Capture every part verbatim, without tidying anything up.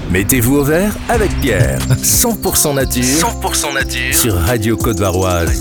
Mettez-vous au vert avec Pierre. cent pour cent nature. cent pour cent nature. Sur Radio Côte-Varoise.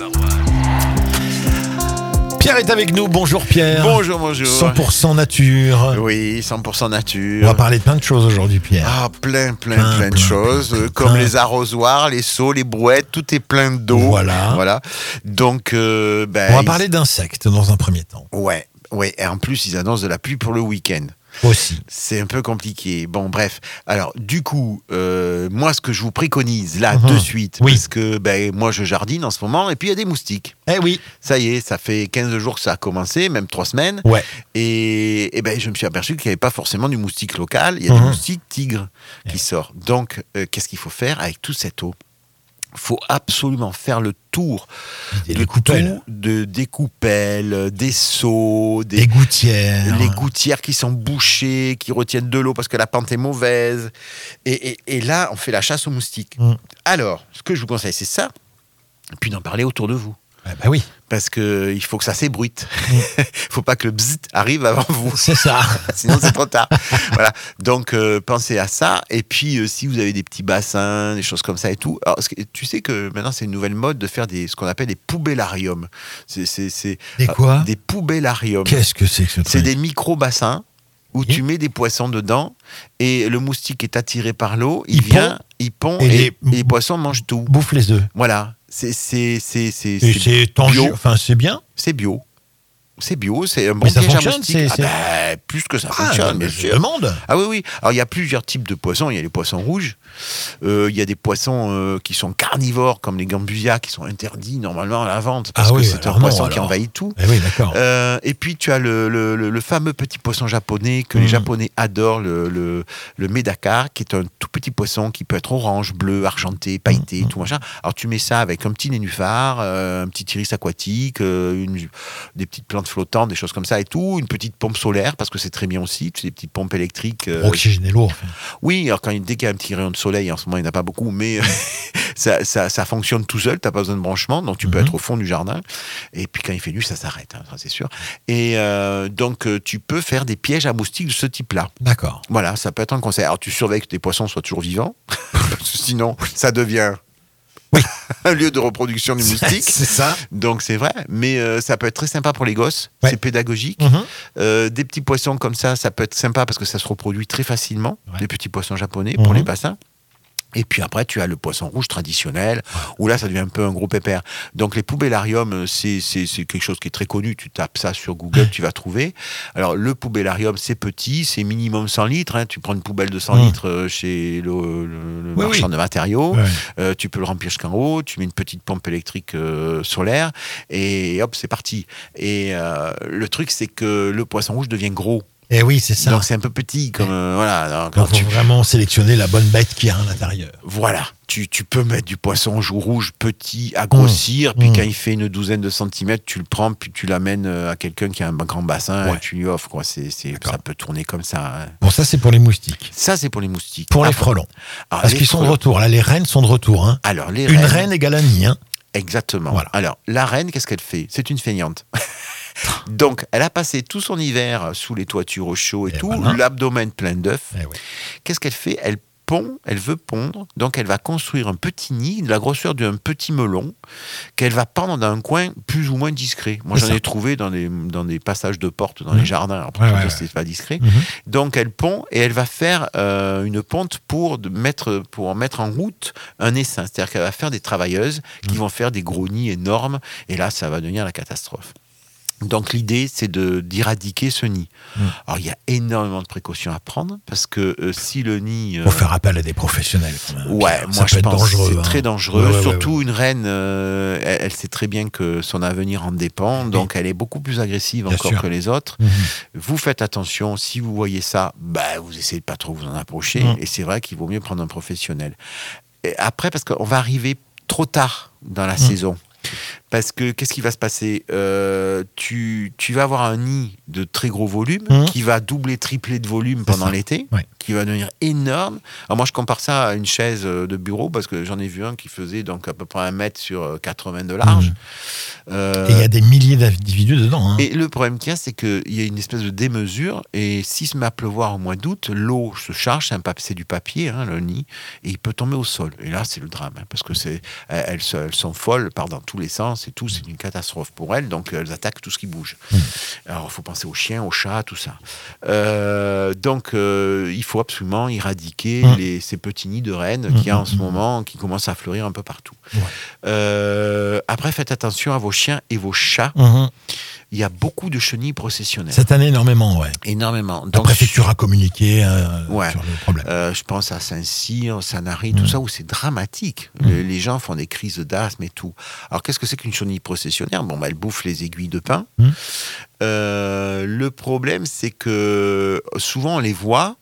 Pierre est avec nous. Bonjour Pierre. Bonjour, bonjour. cent pour cent nature. Oui, cent pour cent nature. On va parler de plein de choses aujourd'hui, Pierre. Ah, plein, plein, Plein, plein, de plein, choses. plein, plein, comme plein. les arrosoirs, les seaux, les brouettes, tout est plein d'eau. Voilà. Voilà. Donc, euh, ben, On va ils- parler d'insectes dans un premier temps. Ouais, ouais. Et en plus, ils annoncent de la pluie pour le week-end. Aussi. C'est un peu compliqué. Bon, bref. Alors, du coup, euh, moi, ce que je vous préconise là, Mhm. de suite, Oui. parce que ben, moi, je jardine en ce moment, et puis il y a des moustiques. Eh oui. Ça y est, ça fait quinze jours que ça a commencé, même trois semaines. Ouais. Et, et ben, je me suis aperçu qu'il n'y avait pas forcément du moustique local, il y a Mhm. du moustique tigre qui sort. Donc, euh, qu'est-ce qu'il faut faire avec toute cette eau ? Il faut absolument faire le tour Des de coupelles. tout, de, des coupelles, des seaux, des, Des gouttières. les gouttières qui sont bouchées, qui retiennent de l'eau parce que la pente est mauvaise. Et, et- et là, on fait la chasse aux moustiques. Mm. Alors, ce que je vous conseille, c'est ça, et puis d'en parler autour de vous. Ah bah oui. Parce qu'il faut que ça s'ébruite. Il faut pas que le bzzzt arrive avant vous. C'est ça. Sinon, c'est trop tard. Voilà. Donc, euh, pensez à ça. Et puis, euh, si vous avez des petits bassins, des choses comme ça et tout. Alors, ce que- tu sais que maintenant, c'est une nouvelle mode de faire des, ce qu'on appelle des poubellariums. C'est, c'est, c'est, Des quoi euh, Des poubellariums. Qu'est-ce que c'est que ce truc? C'est des micro-bassins où Oui. tu mets des poissons dedans et le moustique est attiré par l'eau. Il, Il vient, pond. il pond Et et, les- et les poissons mangent tout. Bouffe les œufs. Voilà. C'est, c'est, c'est, c'est, Et c'est c'est tangible. bio. Enfin, c'est bien. C'est bio. C'est bio, c'est un bon Mais ça piège à fonctionne, moustiques. c'est- Ah c'est- ben, plus que ça Ah, fonctionne, bien je sûr. demande. Ah oui, oui. Alors, il y a plusieurs types de poissons. Il y a les poissons rouges. Euh, Il y a des poissons euh, qui sont carnivores, comme les gambusias, qui sont interdits normalement à la vente, parce Ah que oui, c'est un alors non, poisson qui alors. envahit tout. Eh oui, d'accord. Euh, et puis, tu as le, le- le- le fameux petit poisson japonais que Mm. les Japonais adorent, le, le, le médakar, qui est un tout petit poisson qui peut être orange, bleu, argenté, pailleté, Mm. tout machin. Alors, tu mets ça avec un petit nénuphar, euh, un petit iris aquatique, euh, une- des petites plantes flottantes, des choses comme ça et tout, une petite pompe solaire, parce que c'est très bien aussi, tu sais, des petites pompes électriques. euh, Oxygène est lourd. enfin. oui, alors quand, il- dès qu'il y a un petit rayon de soleil, en ce moment il n'y en a pas beaucoup, mais ça, ça, ça fonctionne tout seul, tu n'as pas besoin de branchement, donc tu peux Mhm. être au fond du jardin. Et puis quand il fait nuit, ça s'arrête, hein, ça c'est sûr. Et euh, donc euh, tu peux faire des pièges à moustiques de ce type-là. D'accord. Voilà, ça peut être un conseil. Alors tu surveilles que tes poissons soient toujours vivants, parce que sinon ça devient un lieu de reproduction du moustique. C'est ça. Donc c'est vrai, mais euh, ça peut être très sympa pour les gosses, Ouais. c'est pédagogique. Mhm. Euh, des petits poissons comme ça, ça peut être sympa parce que ça se reproduit très facilement, Ouais. des petits poissons japonais pour Mhm. les bassins. Et puis après, tu as le poisson rouge traditionnel, où là, ça devient un peu un gros pépère. Donc les poubellariums, c'est, c'est, c'est quelque chose qui est très connu. Tu tapes ça sur Google, tu vas trouver. Alors le poubellarium, c'est petit, c'est minimum cent litres. Hein. Tu prends une poubelle de cent Mhm. litres euh, chez le, le- le Oui, marchand oui. de matériaux. Ouais. Euh, tu peux le remplir jusqu'en haut, tu mets une petite pompe électrique euh, solaire, et hop, c'est parti. Et euh, le truc, c'est que le poisson rouge devient gros. Eh oui, c'est ça. Donc c'est un peu petit, comme euh, voilà. Donc, Donc, tu, faut vraiment sélectionner la bonne bête qu'il y a à l'intérieur. voilà, tu, tu peux mettre du poisson rouge rouge petit à grossir, puis Mmh. quand il fait une douzaine de centimètres, tu le prends, puis tu l'amènes euh, à quelqu'un qui a un grand bassin, Ouais. et tu lui offres. Quoi. C'est, c'est, D'accord. ça peut tourner comme ça. hein. Bon, ça, c'est pour les moustiques. Ça, c'est pour les moustiques. Pour les Après- frelons. alors, Parce les qu'ils sont de frelons- retour. Là, les reines sont de retour. Hein. Alors, les Une reines- reine égale un nid. Hein. Exactement. Voilà. Alors, la reine, qu'est-ce qu'elle fait ? C'est une feignante. Donc, elle a passé tout son hiver sous les toitures au chaud et, Et tout, voilà. l'abdomen plein d'œufs. Eh oui. Qu'est-ce qu'elle fait ? Elle pond, elle veut pondre, donc elle va construire un petit nid de la grosseur d'un petit melon qu'elle va pendre dans un coin plus ou moins discret. Moi, C'est j'en ça. ai trouvé dans des, dans des passages de porte, dans Mhm. les jardins. Alors, pour Ouais, te ouais, dire, ouais. c'est pas discret. Mhm. Donc, elle pond et elle va faire euh, une ponte pour, de mettre, pour mettre en route un essaim. C'est-à-dire qu'elle va faire des travailleuses qui Mhm. vont faire des gros nids énormes. Et là, ça va devenir la catastrophe. Donc l'idée, c'est de, d'éradiquer ce nid. Mm. Alors il y a énormément de précautions à prendre parce que euh, si le nid... euh, Faut faire appel à des professionnels. Quand même. Ouais, Ça moi peut je être pense dangereux. c'est hein. très dangereux. Ouais, ouais, ouais, Surtout ouais. une reine, euh, elle, elle sait très bien que son avenir en dépend, donc elle est beaucoup plus agressive Bien encore sûr. que les autres. Mhm. Vous faites attention, si vous voyez ça, bah, vous essayez de pas trop vous en approcher, Mm. et c'est vrai qu'il vaut mieux prendre un professionnel. Et après, parce qu'on va arriver trop tard dans la Mm. saison. Parce que qu'est-ce qui va se passer euh, tu, tu vas avoir un nid de très gros volume Mmh. qui va doubler, tripler de volume C'est pendant ça. l'été, Ouais. qui va devenir énorme. Alors moi, je compare ça à une chaise de bureau parce que j'en ai vu un qui faisait donc à peu près un mètre sur quatre-vingts de large. Mmh. Euh, Et il y a des milliers d'individus dedans. Hein. Et le problème qu'il y a, c'est qu'il y a une espèce de démesure. Et s'il se met à pleuvoir au mois d'août, l'eau se charge, c'est, un pap- c'est du papier, hein, le nid, et il peut tomber au sol. Et là, c'est le drame, hein, parce que c'est, elles, elles se- elles sont folles, partent dans tous les sens et tout. C'est une catastrophe pour elles. Donc, elles attaquent tout ce qui bouge. Mmh. Alors, il faut penser aux chiens, aux chats, tout ça. Euh, donc, euh, il faut absolument éradiquer Mmh. les, ces petits nids de rennes Mmh, qu'il y a en mmh, ce mmh. moment, qui commencent à fleurir un peu partout. Ouais. Euh, après, faites attention à vos chiens et vos chats. Mmh. Il y a beaucoup de chenilles processionnelles. Cette année, énormément, ouais. Énormément. La Donc, préfecture a communiqué euh, Ouais. sur le problème. euh, je pense à Saint-Cyr, Sanary, Mm. tout ça où c'est dramatique. Mm. Le- les gens font des crises d'asthme et tout. Alors qu'est-ce que c'est qu'une chenille processionnaire? Bon, bah, elle bouffe les aiguilles de pin. Mm. Euh, le problème, c'est que souvent on les voit.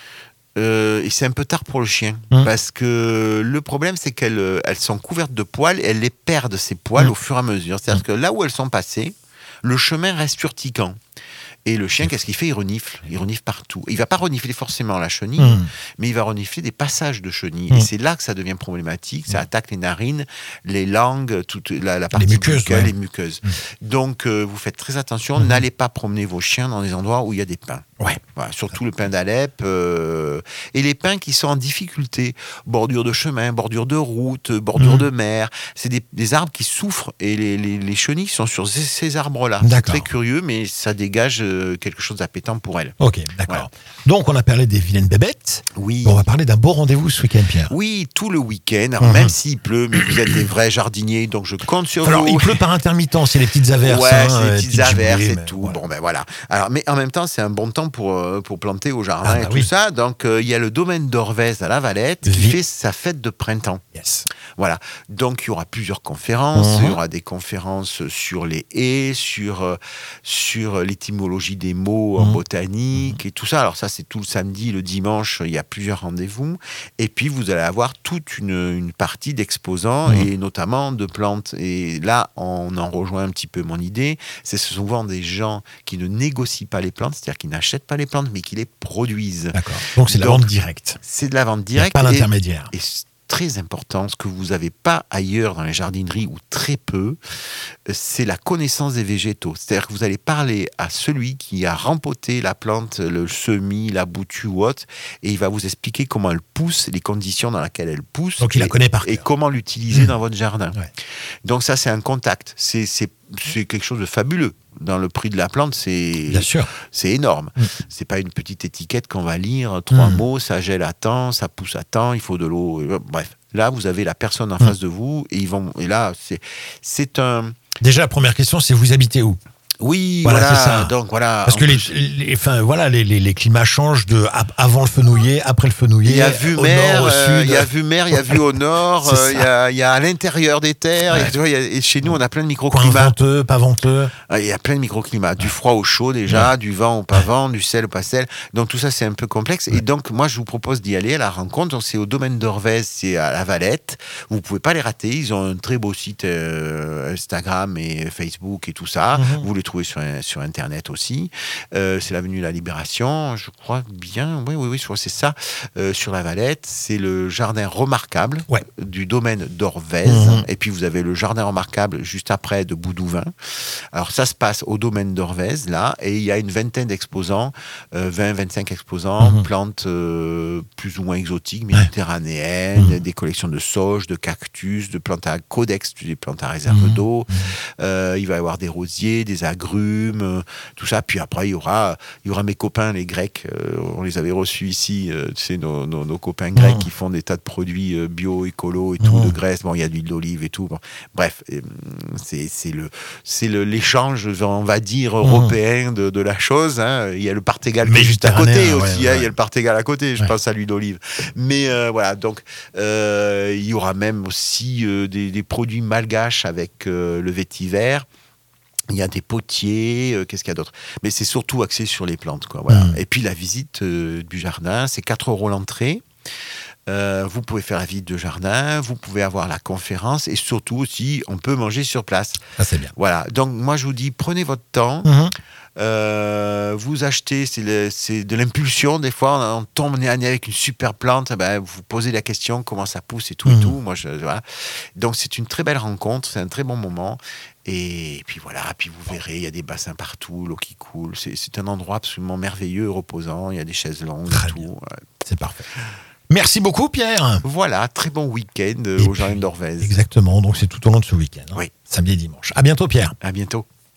euh, et c'est un peu tard pour le chien. Mm. Parce que le problème, c'est qu'elles euh, elles sont couvertes de poils et elles les perdent, ces poils, Mm. au fur et à mesure. C'est-à-dire que là où elles sont passées, le chemin reste urticant. Et le chien, qu'est-ce qu'il fait? Il renifle. Il renifle partout. Il va pas renifler forcément la chenille, Mmh. mais il va renifler des passages de chenille. Mmh. Et c'est là que ça devient problématique. Ça attaque les narines, les langues, toute la, la partie muqueuses, buccale, ouais. les muqueuses. Mmh. Donc, euh, vous faites très attention. Mmh. N'allez pas promener vos chiens dans des endroits où il y a des pins. Ouais. Voilà, surtout le pin d'Alep. euh, et les pins qui sont en difficulté. Bordure de chemin, bordure de route, bordure Mmh. de mer. C'est des, des arbres qui souffrent. Et les, les, les chenilles sont sur ces, ces arbres-là. C'est D'accord. très curieux, mais ça dégage euh, quelque chose d'appétant pour elles. Ok, d'accord. Voilà. Donc, on a parlé des vilaines bébêtes. Oui. On va parler d'un beau rendez-vous ce week-end, Pierre. Oui, tout le week-end. Alors, Mhm. même s'il pleut, mais vous êtes des vrais jardiniers, donc je compte sur Alors, vous. il pleut par intermittence, c'est les petites averses. Ouais, hein, c'est euh, des petites averses giboulées, et mais tout. voilà. Bon, ben voilà. Alors, mais en même temps, c'est un bon temps pour, euh, pour planter au jardin Ah, et bah tout oui. ça. Donc, euh, il y a le domaine d'Orvez à La Valette qui Vi- fait sa fête de printemps. Yes. Voilà. Donc, il y aura plusieurs conférences. Mhm. Il y aura des conférences sur les haies, sur, euh, sur l'étymologie des mots en Mhm. botanique et tout ça. Alors, ça, c'est tout le samedi, le dimanche, il y a plusieurs rendez-vous. Et puis, vous allez avoir toute une, une partie d'exposants Mhm. et notamment de plantes. Et là, on en rejoint un petit peu mon idée. C'est souvent des gens qui ne négocient pas les plantes, c'est-à-dire qui n'achètent pas les plantes, mais qui les produisent. D'accord. Donc, c'est la Donc, vente directe. C'est de la vente Il n'y a directe. pas et- d'intermédiaire. et c'est très important, ce que vous n'avez pas ailleurs dans les jardineries, ou très peu, euh, c'est la connaissance des végétaux. C'est-à-dire que vous allez parler à celui qui a rempoté la plante, le semis, la boutue ou autre, et il va vous expliquer comment elle pousse, les conditions dans lesquelles elle pousse, Donc, il la et, connaît par et cœur. comment l'utiliser Mmh. dans votre jardin. Ouais. Donc ça, c'est un contact. C'est, c'est, c'est quelque chose de fabuleux. Dans le prix de la plante, c'est... Bien sûr. C'est énorme. Mm. C'est pas une petite étiquette qu'on va lire, trois Mm. mots, ça gèle à temps, ça pousse à temps, il faut de l'eau. euh, Bref, là, vous avez la personne en Mm. face de vous et ils vont. Et là, c'est, c'est un. Déjà, la première question, c'est vous habitez où? Oui, Voilà, voilà. c'est ça. Donc voilà. Parce En que les, plus, les, enfin, voilà, les, les, les climats changent de ab- avant le fenouiller, après le fenouiller, il y a vu au mer, nord, au euh, sud. il y a vu mer, il y a vu au nord, C'est euh, il y, ça. a, il y a à l'intérieur des terres. Ouais. il y a- tu vois, il y a- et chez nous, on a plein de Coin microclimats. venteux, pas venteux. Ah, il y a plein de microclimats, du froid au chaud déjà, du vent au pas vent, du sel au pas sel. Donc tout ça, c'est un peu complexe. Et donc, moi, je vous propose d'y aller à la rencontre. Donc, c'est au domaine d'Orvez, c'est à La Valette. Vous pouvez pas les rater. Ils ont un très beau site euh, Instagram et Facebook et tout ça. Mhm. Vous les trouvez sur, sur Internet aussi. Euh, c'est l'avenue de la Libération, je crois bien. Oui, oui, oui, je crois que c'est ça. Euh, sur La Valette, c'est le jardin remarquable Ouais. du domaine d'Orvez. Mhm. Et puis, vous avez le jardin remarquable juste après de Boudouvin. Alors, ça se passe au domaine d'Orvez, là, et il y a une vingtaine d'exposants, euh, vingt, vingt-cinq exposants, Mhm. plantes euh, plus ou moins exotiques, méditerranéennes, Mhm. des collections de sauges, de cactus, de plantes à codex, des plantes à réserve Mhm. d'eau. Euh, il va y avoir des rosiers, des agrumes, euh, tout ça. Puis après, il y aura, il y aura mes copains, les Grecs. Euh, on les avait reçus ici, euh, tu sais, nos, nos, nos copains grecs Mhm. qui font des tas de produits euh, bio, écolo et tout, Mhm. de graisse. Bon, il y a de l'huile d'olive et tout. Bon. Bref, euh, c'est, c'est, le, c'est le, l'échange, on va dire, européen de, de la chose. Hein. Il y a le Partégal qui est juste à côté Méditerranéen, aussi. ouais, hein. ouais. Il y a le Partégal à côté, je Ouais. pense à l'huile d'olive. Mais euh, voilà, donc euh, il y aura même aussi euh, des, des produits malgaches avec euh, le vétiver. Il y a des potiers, euh, qu'est-ce qu'il y a d'autre? Mais c'est surtout axé sur les plantes, quoi. Voilà. Mmh. Et puis la visite euh, du jardin, c'est quatre euros l'entrée. Euh, vous pouvez faire la visite de jardin, vous pouvez avoir la conférence et surtout aussi, on peut manger sur place. Ça, c'est bien. Voilà. Donc, moi, je vous dis, prenez votre temps. Mmh. Euh, vous achetez, c'est, le, c'est de l'impulsion. Des fois, on, on tombe nez à nez avec une super plante. Ben, vous posez la question comment ça pousse et tout Mmh. et tout. Moi, je, voilà. Donc, c'est une très belle rencontre. C'est un très bon moment. Et puis voilà. Puis vous verrez, il y a des bassins partout, l'eau qui coule. C'est, c'est un endroit absolument merveilleux, reposant. Il y a des chaises longues Très et tout. bien. Ouais. C'est parfait. Merci beaucoup, Pierre. Voilà, très bon week-end Et au Jardin puis, d'Orvez. Exactement. Donc, c'est tout au long de ce week-end. Hein. Oui. Samedi et dimanche. À bientôt, Pierre. À bientôt.